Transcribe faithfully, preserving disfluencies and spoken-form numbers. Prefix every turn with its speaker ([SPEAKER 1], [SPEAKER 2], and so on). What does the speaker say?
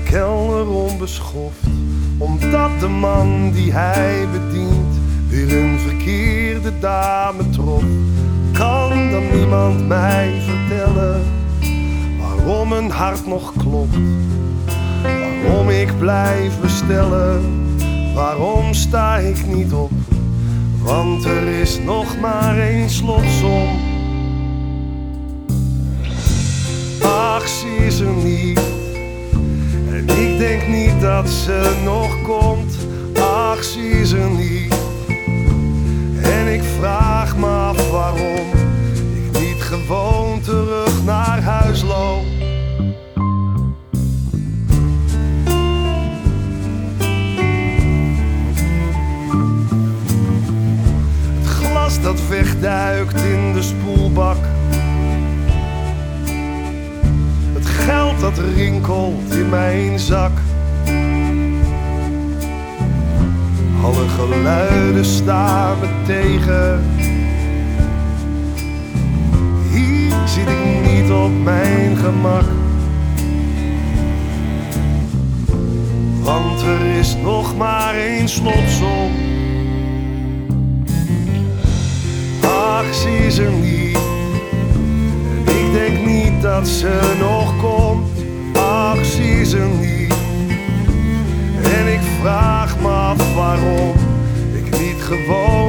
[SPEAKER 1] kelner onbeschoft, omdat de man die hij bedient weer een verkeerde dame trof. Kan dan niemand mij vertellen waarom mijn hart nog klopt? Waarom ik blijf bestellen? Waarom sta ik niet op? Want er is nog maar één slotsom. Ach, ze is er niet. En ik denk niet dat ze nog komt. Ach, ze is er niet. En ik vraag me af waarom ik niet gewoon terug naar huis loop. Het glas dat wegduikt in de spoelbak, het geld dat rinkelt in mijn zak. Alle geluiden staan me tegen. Hier zit ik niet op mijn gemak. Want er is nog maar één slotsom. Ach, ze is er niet. En ik denk niet dat ze nog komt. Ach, ze is er niet. En ik vraag me af waarom ik niet gewoon